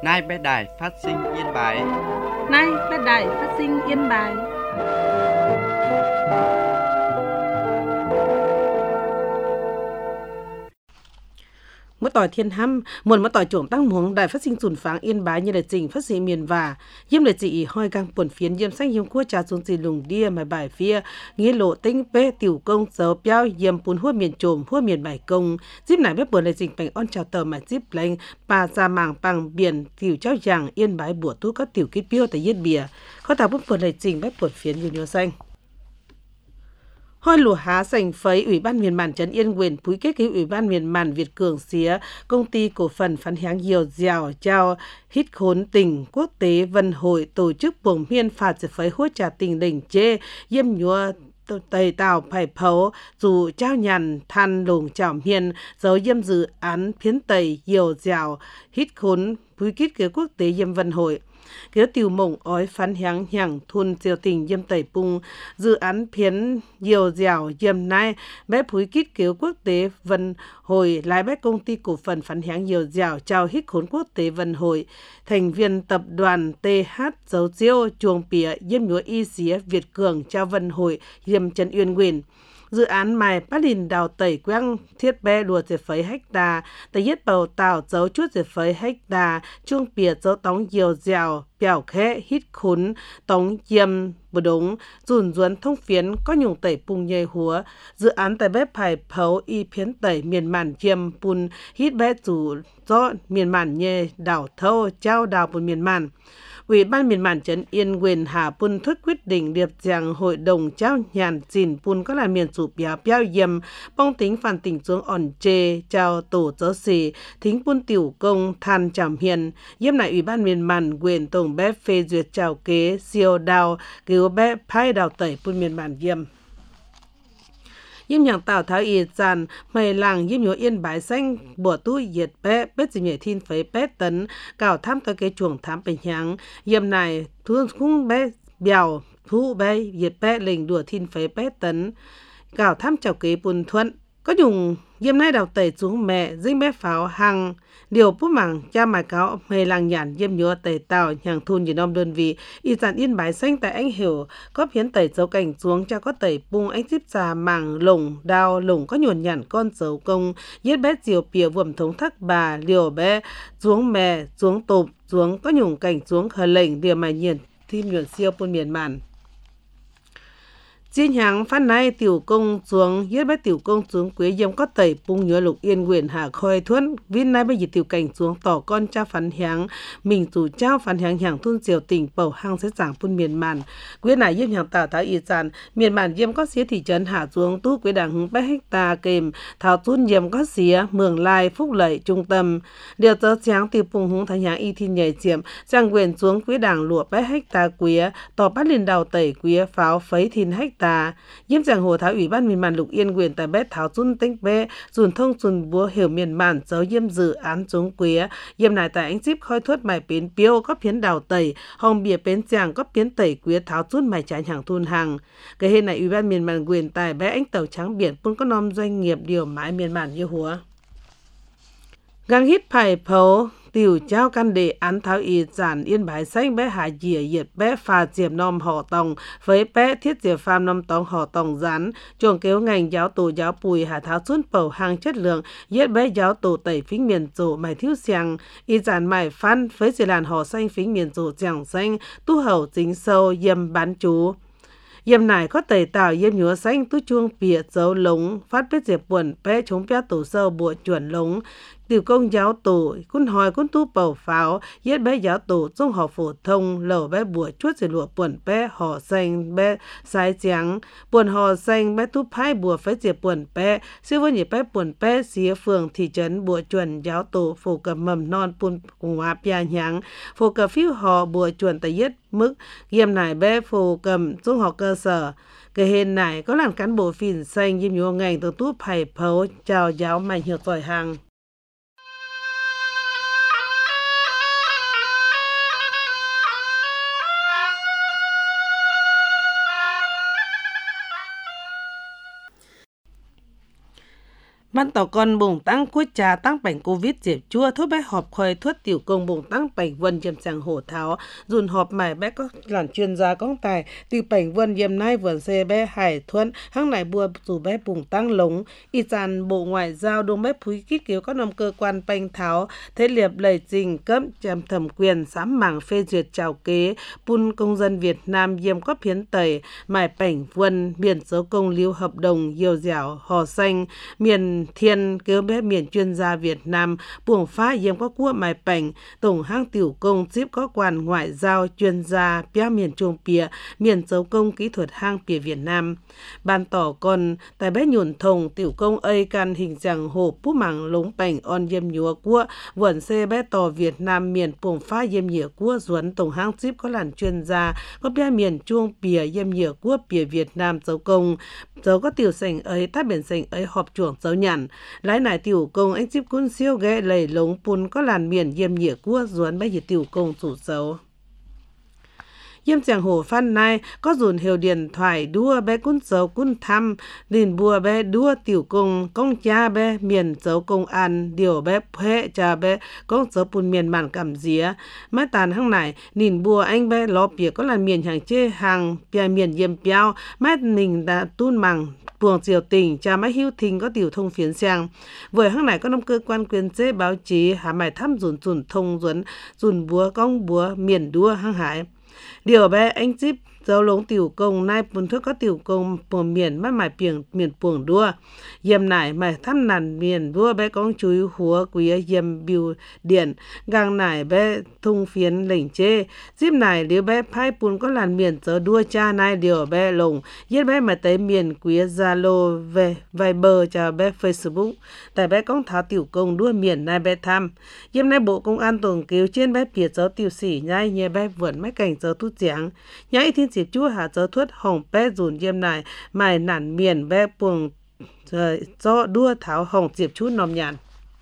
Nay bé Đài phát sinh Yên Bái. Nay bé Đài phát sinh Yên Bái. Mỗi tỏi thiên hăm, mỗi tỏi trộm tăng muống đài phát sinh sùn pháng Yên Bái như là trình phát sinh miền và diêm là chị hoi gang buồn phiến diêm xanh diêm cua trà xuống gì lùng đia mà bài phía nghĩa lộ tinh bê tiểu công dấu béo diêm bún hua miền trộm hua miền bài công diêm này bếp buồn là trình bành on chào tờ mà diếp lành bà ra màng bằng biển tiểu trao giàng Yên Bái bùa tú có tiểu kết biêu tại yết bìa có tàu bếp buồn là trình bếp buồn phiến như nhô xanh. Hoi lùa há sành phấy Ủy ban miền màn trấn Yên Quyền phúi kết ký Ủy ban miền màn Việt Cường xía công ty cổ phần phán háng nhiều dẻo trao hít khốn tỉnh quốc tế Vân Hội tổ chức buồng miên phạt sẽ phấy hốt trà tình đỉnh chê yêm nhúa tây tàu phải phấu dù trao nhàn than lùng chảo miên dấu yêm dự án phiến tây nhiều dẻo hít khốn phúi kết ký quốc tế yêm Vân Hội kéo tiểu mộng ói phán háng nhàng thun diều tình yêm tẩy pung dự án phiến nhiều dẻo yêm nai bé phúi kít kéo quốc tế Vân Hội lái bé công ty cổ phần phán háng nhiều dẻo trao hít khốn quốc tế Vân Hội thành viên tập đoàn TH dấu chiêu chuồng pía yêm nhúa y xía Việt Cường trao Vân Hội yêm Trần Uyên Quyền dự án mài bát đình đào tẩy quang thiết bé đùa dệt phấy hecta tẩy yết bầu tàu dấu chút dệt phấy hecta chuông pìa dấu tống nhiều dẻo bèo khẽ hít khốn tống yêm bờ đống dùn duấn thông phiến có nhung tẩy pung nhây húa dự án tại bếp phải phấu y phiến tẩy miền màn yêm pun hít bé chủ do miền màn nhê đảo thâu trao đào bùn miền màn Ủy ban miền màn trấn Yên Quyền Hà Pun thuyết quyết định điệp giảng hội đồng trao nhàn dìn Pun có là miền chủ béo béo yêm bong tính phản tỉnh xuống ổn chê trao tổ giáo sĩ thính Pun tiểu công than chảm hiền yêm lại Ủy ban miền màn quyền tổng bé phê duyệt trao kế siêu đào cứu bé phai đào tẩy Pun miền màn yêm yêm nhàng tạo tháo y tràn mày làng yêm nhúa Yên Bái xanh bùa tu nhiệt bé bết gì nhảy thiên phấy bé tấn cào tham tới cái chuồng thám bình nháng yêm này thương khung bé bèo thu bé nhiệt bé lình đùa thiên phấy bé tấn cào tham chào kế bùn thuận có dùng yêm nay đào tẩy xuống mẹ dính bé pháo hàng điều bút mảng cha mài cáo mày làng nhàn yêm nhúa tẩy tàu nhàng thun như nom đơn vị y tràn Yên Bái xanh tại anh hiểu có phiến tẩy dấu cảnh xuống cha có tẩy bung anh tiếp trà mảng lồng đào lồng có nhuồn nhàn con dấu công yết bé diều pìa vườm thống thắc bà liều bé xuống mè xuống tụp xuống có nhung cảnh xuống khờ lệnh điều mài nhiệt thêm nhuận siêu pun miền màn Chiên hàng phát nay tiểu công xuống yết bé tiểu công xuống quế yêm có tẩy pung nhớ lục Yên Quyền hạ khôi thuẫn vin nay bây giờ tiểu cảnh xuống tỏ con cha phán háng mình chủ trao phán háng hàng thun diều tỉnh bầu hang sẽ giảng pun miền màn quế này yêm hàng tảo thái y tràn miền màn yêm có xía thị trấn hạ xuống tu quế đảng hứng bé hecta kềm thảo thun yêm có xía mường lai phúc lợi trung tâm điều tớ sáng tiểu pung hung thái háng y thiên nhảy chiếm trang quyền xuống quế đảng lụa bé hecta quế tỏ bắt lên đào tẩy quế pháo phấy thiên hecta yếm giảng hồ thái Ủy ban miền màn lục Yên Quyền tại bé thảo dun tinh bé dùn thông dùn búa hiểu miền màn dấu yếm dự án chống quế yếm này tại anh ship khoi thuất mài bến piêu có phiến đào tẩy hồng bìa bến giang có phiến tẩy quế thảo dun mài trái hàng thun hàng cái hệ này Ủy ban miền màn Quyền tại bé anh tàu trắng biển cũng có nom doanh nghiệp điều mãi miền màn như húa gang hít phải phấu tiểu trao căn đề án tháo y giản Yên Bái xanh bé hạ dìa nhiệt bé pha diệp nom họ tòng với bé thiết diệp pham nom tòng họ tòng rán chuồng kéo ngành giáo tổ giáo bùi hạ tháo xuân bầu hàng chất lượng yết bé giáo tổ tẩy phính miền rộ mày thiếu xiang y giản mày phan với dì làn họ xanh phính miền rộ giảng xanh tu hậu chính sâu yêm bán chú yêm này có tẩy tảo yêm nhúa xanh tu chuông pìa dấu lống phát biết diệp buồn bé chống bé tổ sâu bộ chuẩn lống tiểu công giáo tổ cún hỏi cún tu bầu pháo yết bé giáo tổ trong họ phổ thông lẩu bé bùa chuốt rồi lụa buồn bé họ xanh bé sái trắng buồn họ xanh bé tu phai bùa phái diệp buồn bé siêu với nhị bé buồn bé xía phường thị trấn bùa chuẩn giáo tổ phổ cập mầm non pun cùng hoa pia nháng phổ cập phiếu họ bùa chuẩn tại yết mức yêm này bé phổ cầm trong họ cơ sở cái hên này có làm cán bộ phìn xanh yêm nhúa ngành từ tu phải phấu chào giáo mạnh hiệu tỏi hàng Ban tỏ con bùng tăng quốc trà tăng bệnh Covid diệp chua thuốc bé họp khơi thuốc tiểu công bùng tăng bệnh vân diêm chẳng hổ tháo dùn họp mải bé có làn chuyên gia công tài từ bệnh vân diêm nai vườn xe bé hải thuận hăng nải bùa dù bé bùng tăng lống y chàn bộ ngoại giao đông bé phúi kít kiếu các nông cơ quan bệnh tháo thế liệp lầy trình cấp chằm thẩm quyền sám mảng phê duyệt trào kế pun công dân Việt Nam diêm có phiến tẩy mải bệnh vân biển dấu công lưu hợp đồng nhiều dẻo hò xanh miền thiên kêu bé miền chuyên gia Việt Nam buồng phá yếm có quốc mài bệnh tổng hãng tiểu công ship có quan ngoại giao chuyên gia bia miền trung pìa miền dấu công kỹ thuật hang pìa Việt Nam ban tỏ còn tại bé nhuận thồng tiểu công ấy can hình dạng hộp bút mảng lống bệnh on yếm nhúa quốc vườn xe bé tỏ Việt Nam miền buồng phá yếm nhựa quốc duẩn tổng hãng ship có làn chuyên gia có bia miền trung pìa yếm nhựa quốc pìa Việt Nam dấu công dấu có tiểu sảnh ấy tác biển sảnh ấy họp chuồng dấu nhằn lái nải tiểu công anh chip cún siêu ghé lầy lống pun có làn miền yếm nhựa quốc duẩn bây giờ tiểu công chủ dấu yếm chẳng hồ phan này có dùn hiệu điện thoại đua bé cún dấu cún thăm đình bùa bé đua tiểu công cha bé miền dấu công an điều bé phê cha bé công dấu pun miền màn cảm día mai tàn hăng này đình bùa anh bé ló bìa có làn miền hàng chê hàng bìa miền yếm piao mai nình đã tun màng buồng triều tình cha máy hưu thình có tiểu thông phiến sang với hăng này có năm cơ quan quyền chế báo chí hà mải thăm dùn thông dùn búa công búa miền đua hăng hải điều bé anh chip dấu lống tiểu công nay bún thức có tiểu công của miền mắt mải miền buồng đua yếm nải mải thăm nàn miền đua bé con chúi húa quý yếm biu điện gang nải bé thung phiến lỉnh chê chip nải liu bé phai bún có làn miền dấu đua cha nay điều bé lồng yết bé mà tới miền quý Zalo về Viber cho bé Facebook tại bé con tháo tiểu công đua miền nay bé thăm yếm nay bộ công an tổng cứu trên bé phía dấu tiểu sĩ nhai nhẹ bé vượn mấy cảnh dấu tu tráng nhai thiên dịp chúa hạ dấu thuất hồng bé dùn yếm này mài nản miền bé buồng do đua tháo hồng dịp chút nòm nhàn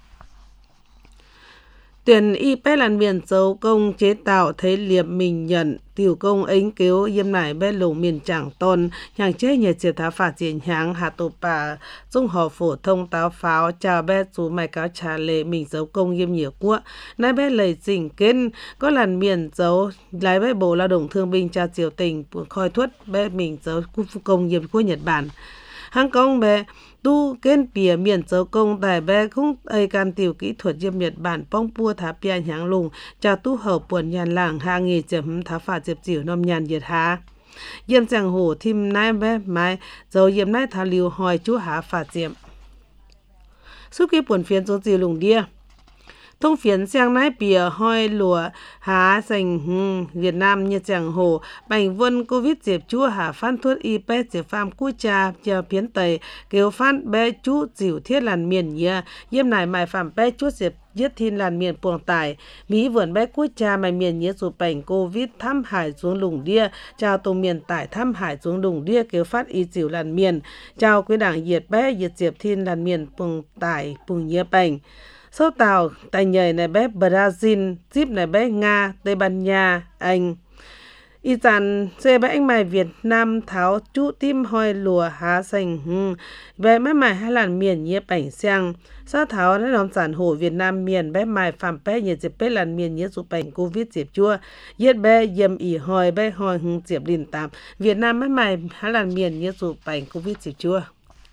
tuyển y bé làn miền dấu công chế tạo thấy liệp mình nhận tiểu công ánh kêu yếm nải bé lồng miền chẳng tôn hàng chế nhà triệt thá phạt diện háng hạ tổ bà dung họ phổ thông táo pháo chào bé chú mày cáo trà lệ mình dấu công yếm nhiều quốc nãy bé lời dình kên có làn miền dấu lái bé bộ lao động thương binh cha triều tình khoi thuất bé mình dấu công yếm quốc Nhật Bản hàng công bé tu kên bìa miền dấu công tại bé không ai can tiểu kỹ thuật yếm Nhật Bản bong pua thá bia nháng lùng cha tu hợp buồn nhàn làng hạ nghề chấm thá phạt diệp chịu nôm nhàn diệt hạ yếm chẳng hồ thim nai bé mai dấu yếm nai thá liu hỏi chú hạ phạt diệp suốt khi buồn phiền dấu chịu lùng đia thông phiến sang nái bìa hoi lùa há sành Việt Nam như chẳng hồ bành vân Covid diệp chúa hà phan thuốc y bé diệp pham cú cha chờ phiến tây kêu phan bé chú dịu thiết làn miền nhia yếm nải mài phạm bé chú diệp giết thiên làn miền buồng tải mỹ vườn bé cú cha mài miền nhia dù bành Covid thăm hải xuống lùng đia chào tổ miền tải thăm hải xuống lùng đia kêu phát y dịu làn miền chào quý đảng diệt bé diệt diệp thiên làn miền buồng tải buồng nhia bành số tàu tại nhảy này bé Brazil, ship này bé Nga, Tây Ban Nha, Anh. Y dàn xe bé anh mày Việt Nam tháo chú tim hoi lùa há xanh bé mấy mày hai làn miền nhé bảnh sang sao tháo nó nông sản hồ Việt Nam miền bé mày phạm bé nhiệt dịp bé làn miền nhé dụ bảnh Covid dịp chua yết bé yếm ỉ hoi bé hoi dịp liền tạm Việt Nam mấy mày hai làn miền nhé dụ bảnh Covid dịp chua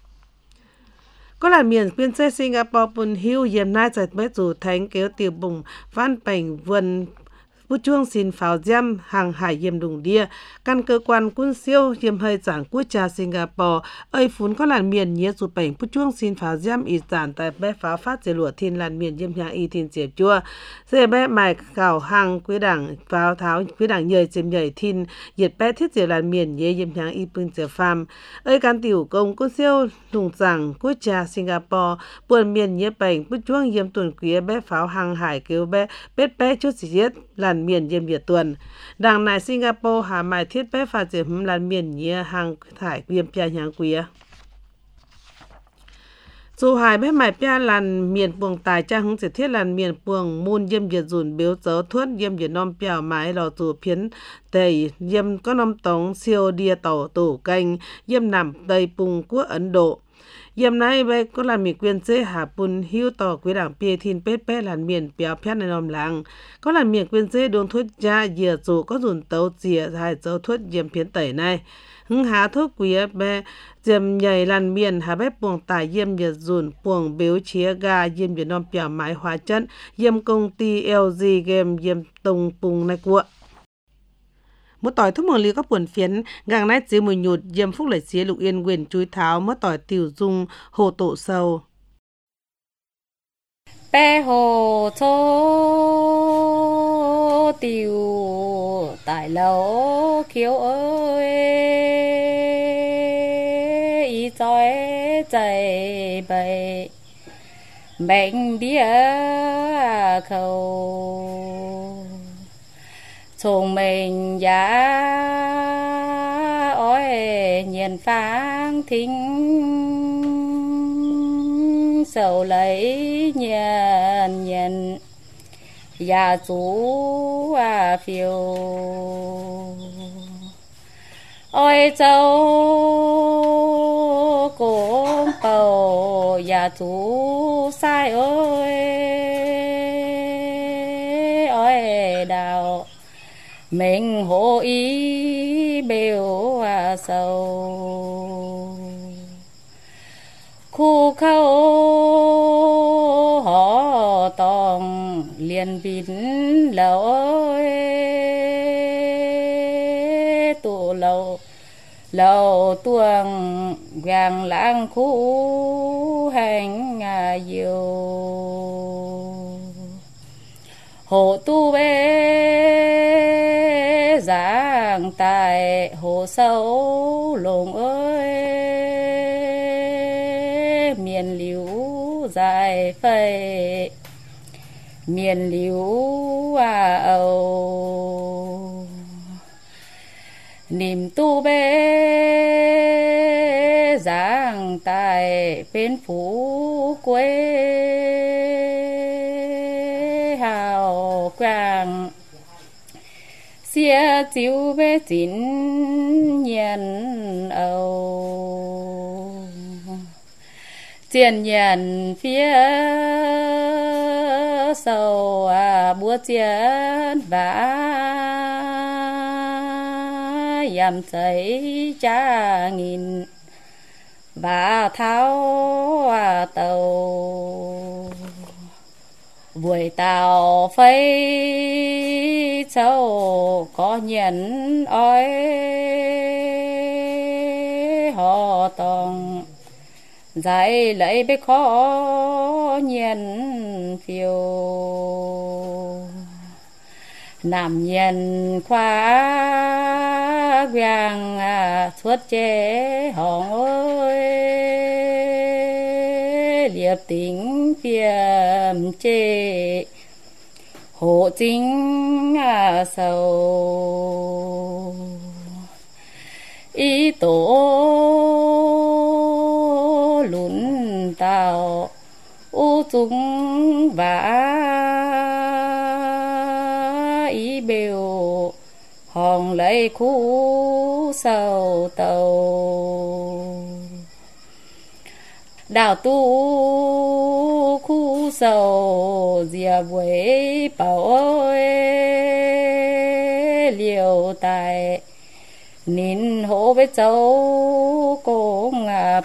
có làn miền biên xe Singapore bùn hưu yếm nai giật bé dù thánh kéo tiểu bùng văn bảnh vườn bút chuông xin pháo giam hàng hải yếm đùng đia căn cơ quan quân siêu yếm hơi giảng quốc gia Singapore ơi phún có làn miền nhé dù bảnh bút chuông xin pháo giam y giản tại bé pháo phát dễ lụa thiên làn miền yếm nhà y thiên diệp chua dễ bé mài khảo hàng quý đảng pháo tháo quý đảng nhời chìm nhời thiên nhiệt bé thiết dễ làn miền nhé yếm nhà y bưng dễ pham ơi căn tiểu công quân siêu đùng giảng quốc gia Singapore buồn miền nhé bảnh bút chuông yếm tuần quý bé pháo hàng hải kêu bé bé chút gì giết làn miền yếm Việt tuần đảng này Singapore hà mài thiết bé phạt diệm làn miền nhé hàng thải yếm pia nhang quý dù hải bé mài pia làn miền buồng tài cha hứng sẽ thiết làn miền buồng môn yếm Việt dùn biếu dấu thuất yếm Việt nom piao mái lò dù phiến tây yếm có nom tống siêu đia tàu tổ canh yếm nằm tây bùng quốc Ấn Độ Yếm nay bây có làมีquyền chế hạ bùn hiuต่อ quý đảng bìa thìn bết bết làn miền béo phétในนอมหลัง có là miền quyền chế đồn thuốc gia dìa dù có dùn tấu dìa hai dấu thuốc yếm phiến tẩy này. Hứng há thuốc quý bê dìm nhảy làn miền hà bếp buồng tải yếm dìa dùn buồng biếu chia gà yếm dìa nòm béo mái hóa chất yếm công ty LG game yếm tông bùng này của. Một tỏi thuốc mường lý có buồn phiến, gàng nát dưới mùi nhụt, yếm phúc lệ xế lục yên quyền chui tháo, mất tỏi tiểu dung, hồ tổ sâu. Bé hồ chô tiểu tại lâu khiếu ơi, ý chói chạy bày, bệnh đĩa khâu. Chồng mình giá ôi nhiên phang thính sầu lấy nhiên nhiên nhà chú phiêu ôi châu cũng bầu nhà chú sai ôi đào mình hộ ý bèo sầu khu khâu họ tòng liền vịn lầu ơi tụ lầu tuồng vàng lãng khu hành diều hộ tu bê giang tại hồ sâu lồng ơi miền liễu dài phây miền liễu âu niềm tu bê giang tại bên phú quê hào quang xia chiếu bê chín nhân âu tiền nhận phía sầu búa chiến và yam thấy cha nghìn và tháo tàu buổi tàu phây châu có nhận oi họ tòng giải lấy bé khó nhận phiêu nằm nhận khoa vàng xuất chế hòn ơi liệp tính phiềm chê hộ chính sầu ý tổ lún tàu u chúng và ý bèo hòn lấy khu sầu tàu đào tu khu sầu dìa với bảo ơi liều tài nín hổ với châu cũng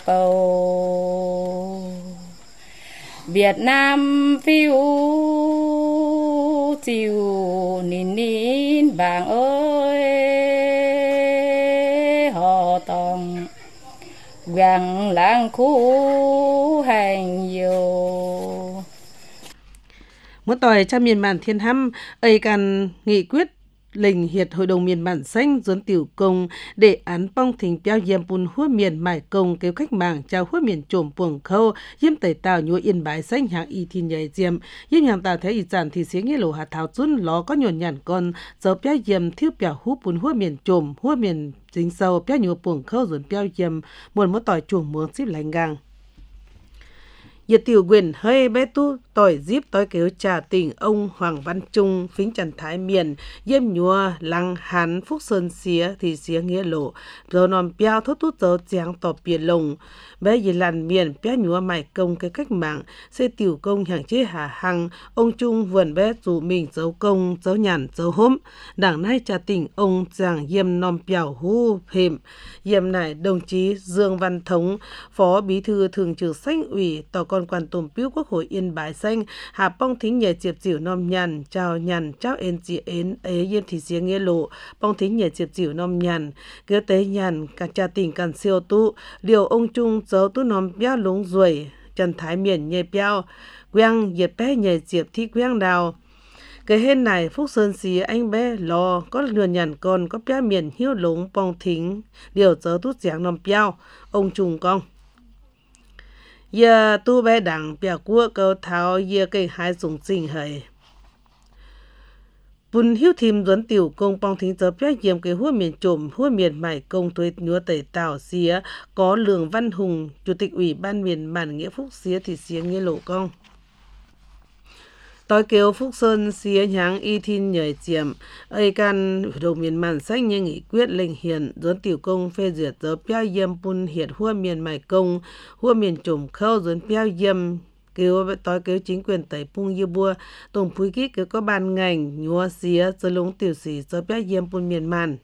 bầu Việt Nam phiêu chiều nín nín vàng ơi họ tòng vàng lãng khu hành nhiều một tỏi trong miền bản Thiên Hăm ấy cần nghị quyết lệnh hiệt hội đồng miền bản xanh dồn tiểu công để án bong thình piao yếm bùn hua miền mải công kế khách mạng trao hua miền trộm buồng khâu yếm tẩy tàu nhua yên bái xanh hàng y thiên nhảy diệm yếm hàng tàu thấy y giản thì xế nghe lộ hạt thảo chun ló có nhổn nhản con dấu piao yếm thiếu piao hú bùn hua miền trộm hua miền dính sâu piao nhua buồng khâu dồn piao yếm một tỏi chuồng muống xíp lành gang Nhiệt tiểu quyền hơi bé tu tỏi díp tối kéo trà tình ông Hoàng Văn Trung phính Trần Thái Miền yếm nhua lăng hán phúc sơn xía thì xía nghĩa lộ rồi nòm piao thốt tút dấu giáng tỏ biển lồng bé gì làn miền bé nhua mải công cái cách mạng xe tiểu công hàng chế hà hăng ông Trung vườn bé dù mình dấu công dấu nhàn dấu hôm đảng nay trà tình ông giảng yếm nòm piao hu hềm yếm này đồng chí Dương Văn Thống phó bí thư thường trực Xanh ủy tỏ con quan tùm piu Quốc hội Yên Bái Xanh hà bong thính nhẹ chiệp chịu nom nhàn trao en chị ến ế yêm thì xía nghĩa lộ bong thính nhẹ chiệp chịu nom nhàn cứ tế nhàn cả cha tình cần siêu tu điều ông Trung dấu tu nom béo lúng ruồi Trần Thái Miền nhẹ béo quang nhiệt bé nhẹ chiệp thi quang đào cái hên này Phúc Sơn xí anh bé lo có lừa nhàn con có béo miền hiếu lúng bong thính điều dấu tu giảng nom béo ông Trung con giờ tu bé đảng bèo cua câu tháo giờ cây hai dùng trình hời bùn hiếu thìm dẫn tiểu công bong thính giờ bé diệm cái hua miền trộm hua miền mải công tuế nhúa tẩy tảo xía có Lường Văn Hùng chủ tịch ủy ban miền bản nghĩa Phúc xía thì xía nghĩa lộ công tối kêu Phúc Sơn xía nháng y thiên nhảy chiếm ấy can đầu miền màn sách như nghị quyết lệnh hiện dẫn tiểu công phê duyệt giờ béo yếm bùn hiệt hua miền mải công hua miền trộm khâu dẫn béo yếm kêu tối kêu chính quyền tẩy pung như bua tổng phúi kích kêu có ban ngành nhúa xía giờ lúng tiểu sĩ giờ béo yếm bùn miền màn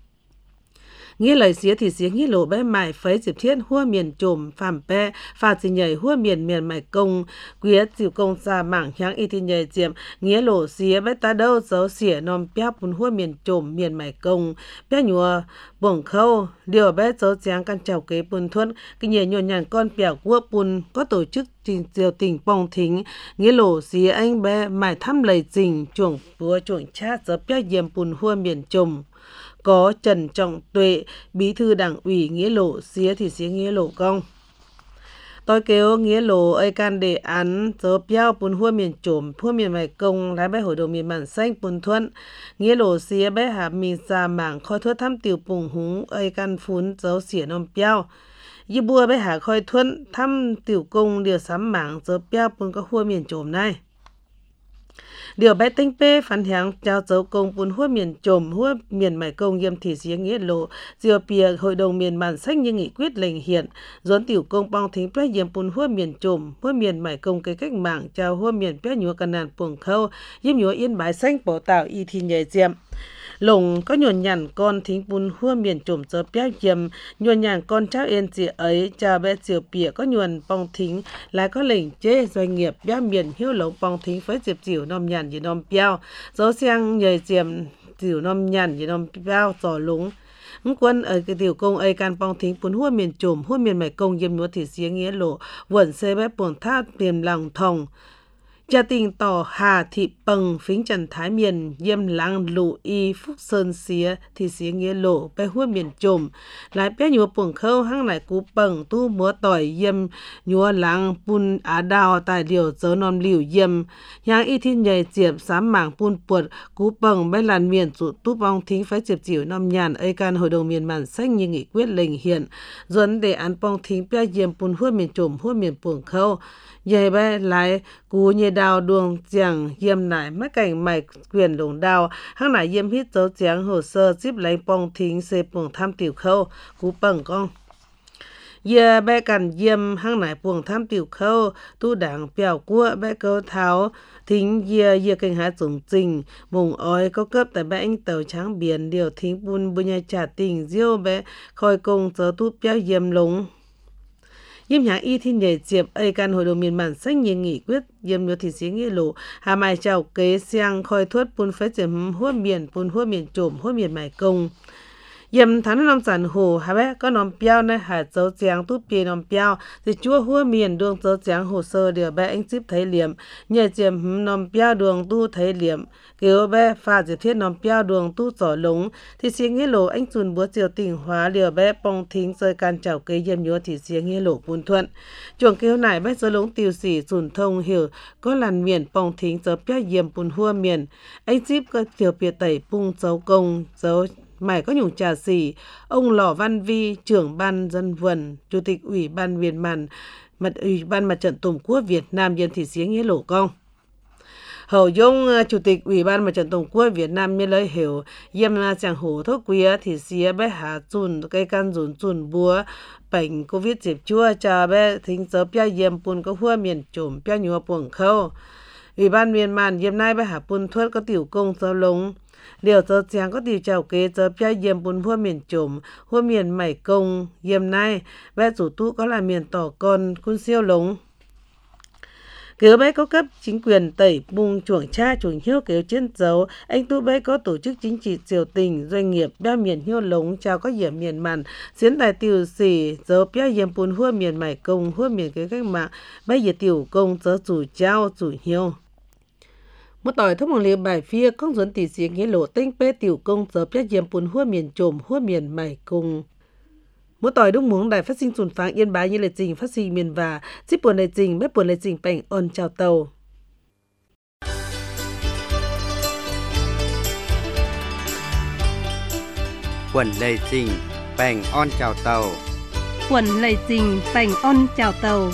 nghĩa lời xía thì xía nghĩa lộ bé mải phấy diệp thiết hua miền trộm phàm pe phà chỉ nhảy hua miền mải công quyết chịu công xa mảng nháng y thì nhảy diệm nghĩa lộ xía bé ta đâu dấu xỉa nòm béo bùn hua miền trộm miền mải công bé nhùa bổng khâu điều bé dấu giáng căn chào kế bùn thuận cái nhảy nhồi nhàn con bèo quốc bùn có tổ chức trình diều tình bong thính nghĩa lộ xía anh bé mải thăm lầy trình chuồng búa chuồng chát dấu béo yếm bùn hua miền trộm có Trần Trọng Tuệ, bí thư đảng ủy nghĩa lộ xía thì xía nghĩa lộ công. Tôi kêu nghĩa lộ ấy can đề án dỡ béo bùn hua miền trộm, hua miền mải công, lái bé hội đồng miền bản xanh bùn thuận. Nghĩa lộ xía bé hạ mì xa mảng khói thuất thăm tiểu bùng húng ấy can phún dấu xỉa nông béo. Như bùa bé hạ khói thuận thăm tiểu công điều sắm mảng dỡ béo bùn có hua miền trộm này. Điều bé tinh pê phản hạng trao dấu công bùn hua miền trộm hua miền mải công yếm thị xía nghĩa lộ diều bìa hội đồng miền bản sách như nghị quyết lệnh hiện dốn tiểu công bong thính bé yếm bùn hua miền trộm hua miền mải công cái cách mạng trao hua miền bé nhúa cần nàn buồng khâu yếm nhúa Yên Bái Xanh bỏ tạo y thì nhẹ diệm lồng có nhuần nhằn con thính bùn hua miền trộm giờ béo yếm nhuần nhằn con trao yên chị ấy chào bé diều bìa có nhuần bong thính lại có lệnh chế doanh nghiệp béo miền hiếu lồng bong thính với diệp diều nom nhàn gì nom béo dấu xiang nhảy diệm diều nom nhàn gì nom béo giò lúng quân ở cái tiểu công ấy can bong thính bùn hua miền trộm hua miền mải công yếm nhúa thị xía nghĩa lộ vẩn xe bé buồn thát tiềm lòng thòng gia tình tỏ Hà Thị Pầng phính Trần Thái Miền yếm lăng lụ y Phúc Sơn xía thì xía nghĩa lộ bé hua miền trộm lại bé nhúa buồng khâu hăng lại cú Pầng tu múa tỏi yếm nhúa lăng bùn á đào tài điều dấu non liu yếm nhang y thiên nhảy diệp sám mảng bùn puột cú Pầng bé làn miền tụ tu bong thính phải diệp chịu nom nhàn ấy can hội đồng miền bản sách như nghị quyết lệnh hiện dẫn đề án bong thính bé yếm bùn hua miền trộm hua miền buồng khâu dây bé lại cú nhẹ đào đường giảng yếm lại mất cảnh mày quyền lồng đào hăng lại yếm hít dấu giảng hồ sơ zip lấy bong thính xê buồng tham tiểu khâu cú Pầng con giờ bé cần yếm hăng lại buồng tham tiểu khâu tu đảng bèo cua bé câu tháo thính giờ cảnh hạ dùng trình mùng ói có cấp tại bé anh tàu trắng biển điều thính bùn bùn nhai trả tình diêu bé khôi công giờ tu béo yếm lúng yếm nhã y thiên nhảy diệp ấy can hội đồng miền bản sách như nghị quyết yếm nhúa thị xí nghĩa lộ hà mai chào kế xiang khôi thuất bùn phế diệm hua miền bùn hua miền trộm hua miền mải công yếm thán nom sản hồ hà bé có nom béo này hà dấu giang tu bì nom béo thì chúa hua miền đường dấu giang hồ sơ điều bé anh zip thấy liệm nhảy diệp nom béo đường tu thấy liệm kêu bé pha diệp thiết nom béo đường tu giỏ lúng thì xí nghĩa lộ anh chun búa diều tỉnh hóa điều bé bong thính rơi can chào kế yếm nhúa thì xí nghĩa lộ bùn thuận chuồng kêu này bé dấu lúng tiêu xỉ chun thông hiểu có làn miền bong thính dấu béo yếm bùn hua miền anh zip có tiểu bìa tẩy bung dấu công dấu mải có nhung trà xỉ ông Lò Văn Vi trưởng ban dân vườn chủ tịch ủy ban miền màn Ủy ban Mặt trận Tổ quốc Việt Nam Yêm Thị Xía Nghĩa Lộ Công. Hậu Dung, Chủ tịch Ủy ban Mặt trận Tổ quốc Việt Nam Miên Lợi Hiểu, Yêm Chẳng Hổ Thốt Quía Thị Xía bé hạ chun cây can dùn chun búa bệnh Covid dịp chua cho bé thính dỡ bia Yêm Pun có hua miền trùm bia nhua buồng khâu. Ủy ban miền màn Yêm Nai bé hạ Pun thuất có tiểu công dỡ lống. Điều dỡ chàng có tiểu chào kế dỡ bia Yêm Pun hua miền trùm, hua miền mảy công Yêm Nai, bé chủ tu có là miền tỏ con cun siêu lống. Kiểu bé có cấp chính quyền tẩy bung chuồng cha chuồng hiếu kiểu chiến dấu, anh tu bé có tổ chức chính trị triều tình, doanh nghiệp bia miền hiếu lống chào có hiểm miền màn, diễn tài tiểu sĩ, dấu bia hiểm bùn hua miền mải công, hua miền cái cách mạng, bé hiểm tiểu công, dấu chủ trao, chủ hiếu. Một tỏi thông bằng liều bài phía, con dẫn tỷ sĩ nghĩa lộ tinh bé tiểu công, dấu bia hiểm bùn hua miền trồm, hua miền mải công. Mỗi tỏi đúng muốn đài phát sinh sùn pháng Yên Bái như lệ trình phát sinh miền và chip buồn lệ trình bếp buồn lệ trình bảnh on chào tàu. Quần lệ trình bảnh on chào tàu. Quần lệ trình bảnh on chào tàu.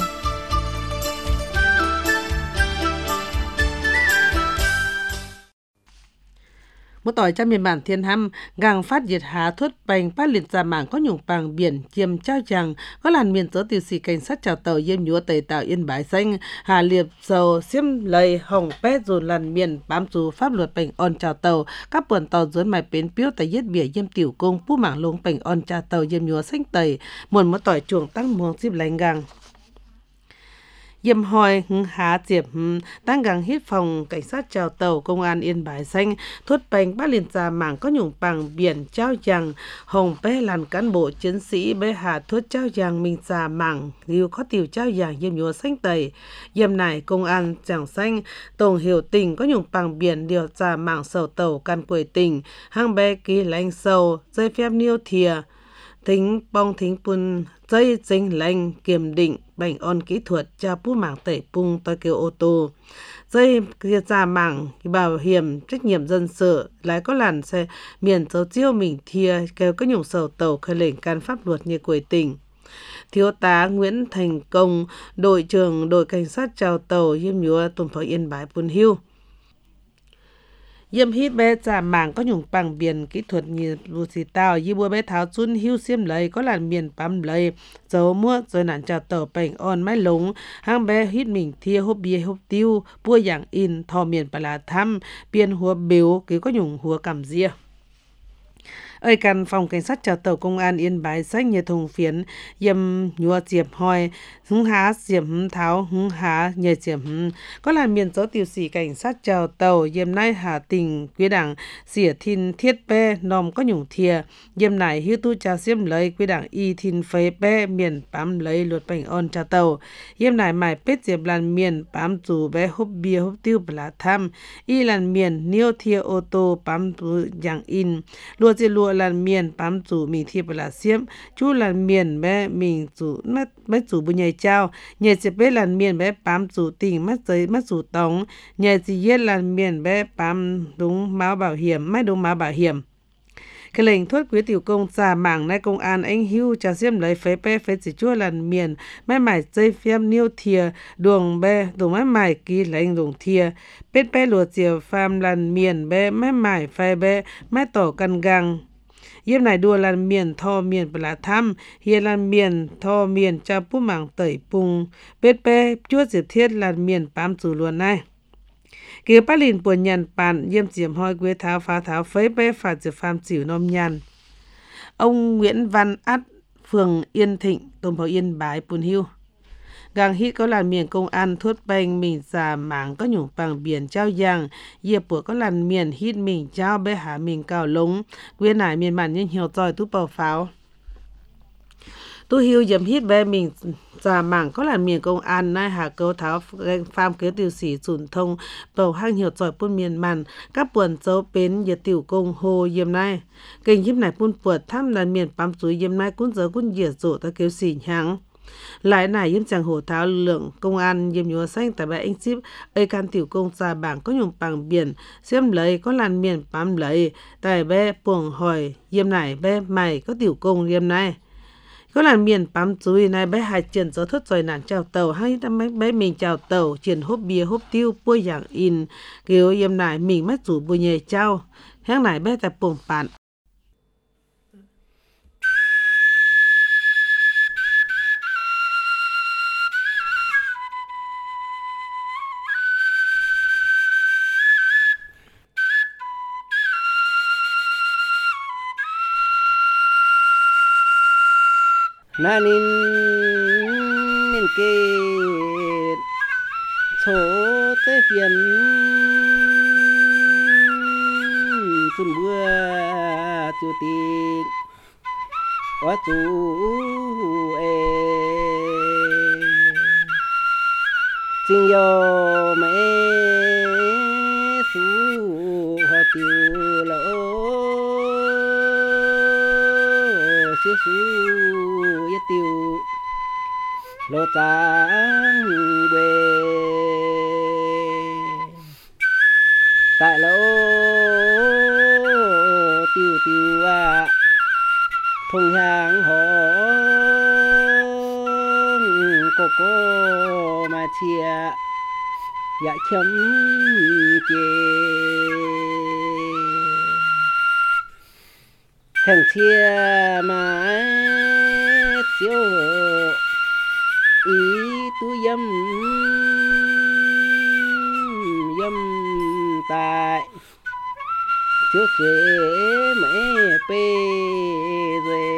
Một tỏi trong miền bản Thiên Hăm, gang phát diệt há thuất bành phát liệt giả mảng có nhung bằng biển chiêm trao chàng, có làn miền dỡ tiểu sĩ cảnh sát chào tàu Yêm nhúa tẩy tạo Yên Bái xanh, hà liệp sầu xiêm lầy hồng pét dồn làn miền bám chú pháp luật bành on chào tàu, các buồn tàu dưới mài bến piếu tại giết bỉa Yêm tiểu công pu mảng lông bành on chào tàu Yêm nhúa xanh tẩy, muôn một tỏi chuồng tăng muông xíp lánh gang. Yêm hoi hứng há diệp tăng gang hít phòng cảnh sát chào tàu công an Yên Bái xanh thuất bành bát liền già mảng có nhung bằng biển trao giang hồng bé làn cán bộ chiến sĩ bé hà thuất trao giang mình già mảng lưu có tiểu trao giang Yêm nhúa xanh tẩy Yêm này công an giảng xanh tổng hiểu tình có nhung bằng biển điều già mảng sầu tàu can quầy tỉnh hang bé ký lanh sầu dây phép niêu thìa thính bong thính pun dây dinh lanh kiểm định bảnh on kỹ thuật cho bút mảng tẩy pung tôi kêu ô tô dây ra mảng bảo hiểm trách nhiệm dân sự lái có làn xe miền dấu chiêu mình thia kêu có nhung sầu tàu khởi lệnh can pháp luật như quầy tỉnh. Thiếu tá Nguyễn Thành Công, đội trưởng đội cảnh sát chào tàu Yêm nhúa tuần phó Yên Bái Pun Hưu. Yêm hít bé giả mảng có nhung bằng biển kỹ thuật như bù xì tàu y bùa bé tháo chun hưu xiêm lấy có làn miền bám lấy dấu mua rồi nạn chào tàu bảnh on mái lống hang bé hít mình thia hốp bia hốp tiêu bua dạng in thò miền bà là thăm biên hùa biếu cứ có nhung hùa cảm ria. Ơi căn phòng cảnh sát chào tàu công an Yên Bái xanh như thùng phiến Yêm nhúa diệp hoi hứng há diệp tháo hứng há nhờ diệp có làn miền dấu tiểu sĩ cảnh sát chào tàu Yêm Nai hà tình quý đảng xỉa thìn thiết bê nòm có nhung thìa Yêm nải hưu tu trà xiêm lấy quý đảng y thìn phế bê miền bám lấy luật bảnh on chào tàu Yêm nải mải pết diệp làn miền bám dù bé hốp bia hốp tiêu bà lá thăm y làn miền niêu thia ô tô bám dù dạng in lùa diệt lùa làn miền bám chủ mình thi bà là xiêm chú làn miền bé mình chủ mất chủ bù nhảy trao nhảy sẽ bé làn miền bé bám chủ tình mất giấy mất chủ tống nhảy gì yết làn miền bé bám đúng máu bảo hiểm mất đúng máu bảo hiểm cái lệnh thuất quý tiểu công giả mảng nay công an anh hưu trà xiêm lấy phế bé phế chỉ chua làn miền máy mải dây phim niêu thìa đường bé đồ máy mải ký lệnh đường thìa bết bé lùa chiều pham làn miền bé máy mải phai bé máy tổ căn gang Yêm này đua làn miền thò miền bà là thăm hiền làn miền thò miền cho bút mảng tẩy pung bết bé chuốt diệp thiết làn miền bám chủ luôn này kia bát lìn buồn nhàn bàn Yêm diệm hoi quế tháo phá tháo phế bé phạt diệp pham chịu nôm nhàn. Ông Nguyễn Văn Át phường Yên Thịnh tuần phó Yên Bái Pun Hưu gang hít có làn miền công an thuất banh mình già mảng có nhung bằng biển trao giang dìa bữa có làn miền hít mình trao bé hả mình cào lống quyên nải miền màn nhưng hiểu tỏi tú bầu pháo tu hưu dầm hít bé mình già mảng có làn miền công an nai hà câu tháo pham kế tiểu sĩ sùn thông bầu hang hiểu tỏi pun miền màn các buồn dấu bến dìa tiểu công hồ Yêm nai kênh hiếp này pun puột thăm làn miền bám suối Yêm nai cún dấu cún dìa rộ ta kêu xỉ nháng lại này Yêm chẳng hổ tháo lượng công an Yêm nhúa xanh tại bãi anh ship ơi can tiểu công già bảng có nhung bằng biển xiêm lấy có làn miền bám lấy tại bé buồng hỏi Yêm này bé mày có tiểu công Yêm này có là miền bám chuối này bé hai chuyện gió thốt rồi nản chào tàu hay đâm bé mình chào tàu chuyện hốp bia hốp tiêu bôi dạng in kiểu yếm này mình mất chủ bùi nhẹ trao hang này bé tại bổng bạn na nín kê số tế phiền xuân bữa chủ tịch quá chủ ê xin yo mẹ su họ tiêu lỗ siêu su yết tiêu lô tang bề tại lỗ tiêu tiêu à thùng hàng họ cô mà chia dạ chấm chê thằng chia mà chiếu ý tu dâm tại chiếu tuệ mẹ pê rồi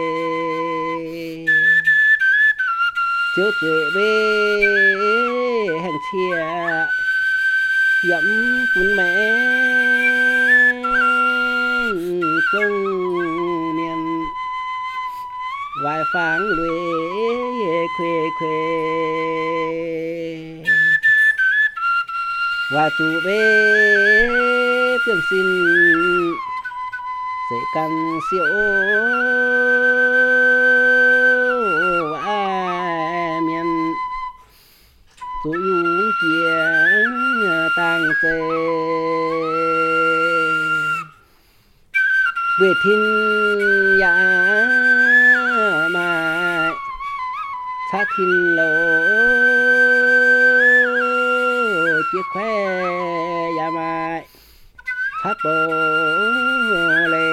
chiếu tuệ bê hàng chia dẫm cuốn mẹ trong miền vài pháng lưỡi khuê khuê và chủ bê phương xin sẽ căn siêu miền chủ yếu kia tăng tê về thiên ya mai sát thiên lỗ chiếc khoe ya mai sát bồ lê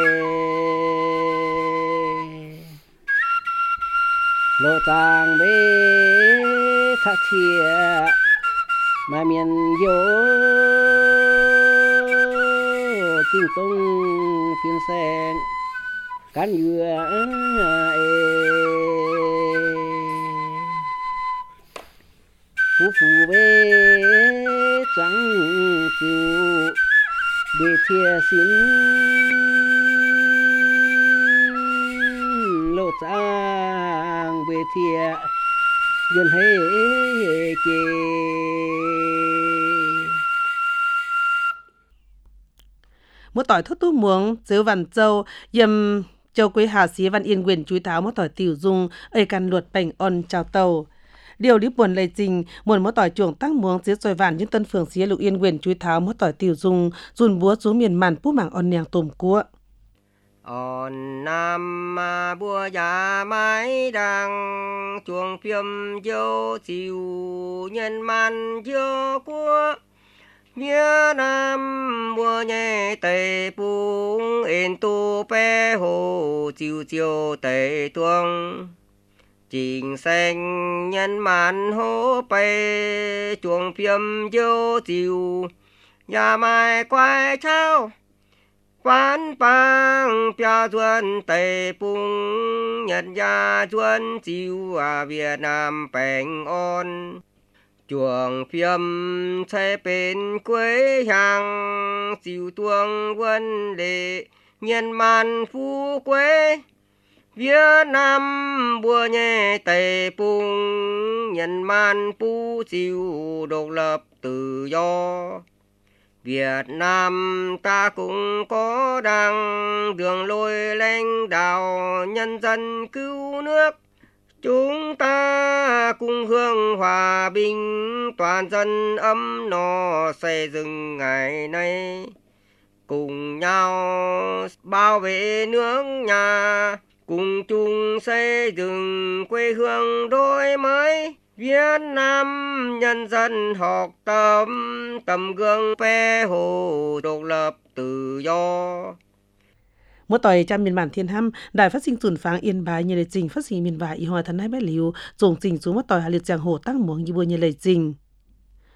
lô tàng bê sát chia mà miền vô kinh tông phiên sen cán dừa phú phù bê trắng chiều bê thia xin lô trang bê thia dân hê chê một tỏi thốt tu muống dếu văn châu yếm châu quế hà xí văn yên quyền chúi tháo một tỏi tiểu dung ấy căn luật bành on chào tàu điều lý buồn lây trình muốn một tỏi chuồng tăng muống dếu xoài vạn những tân phường xí lục yên quyền chúi tháo một tỏi tiểu dung dùn búa xuống miền màn pú mảng on nèng tôm cua on nam ma bùa già mái đằng chuồng phiêm dâu chiều nhân man dâu cua Việt Nam bùa nhẹ tây bung yên tu bé hồ chiều chiều tây tuông trình xanh nhân man hô bay chuồng phiêm dâu chiều nhà mai quay trao quán bang bia duân tây bung nhân gia duân chiều Việt Nam bình an chuồng phiêm sẽ bên quê hàng chiều tuông quân lệ nhân man phú quê Việt Nam bùa nhẹ tây bung nhân man phú chiều độc lập tự do Việt Nam ta cũng có đăng đường lối lãnh đạo nhân dân cứu nước chúng ta cùng hướng hòa bình toàn dân ấm no xây dựng ngày nay cùng nhau bảo vệ nước nhà cùng chung xây dựng quê hương đổi mới. Việt Nam nhân dân học tập tấm gương pe hồ độc lập tự do. Mỗi tỏi trong miền bản Thiên Hăm, đài phát sinh chuẩn pháng Yên Bái như lời trình phát sinh miền Bái y hòa thân hai bát liu, trồng trình xuống mỗi tỏi hà liệt giang hồ tăng muống như bùa như lời trình.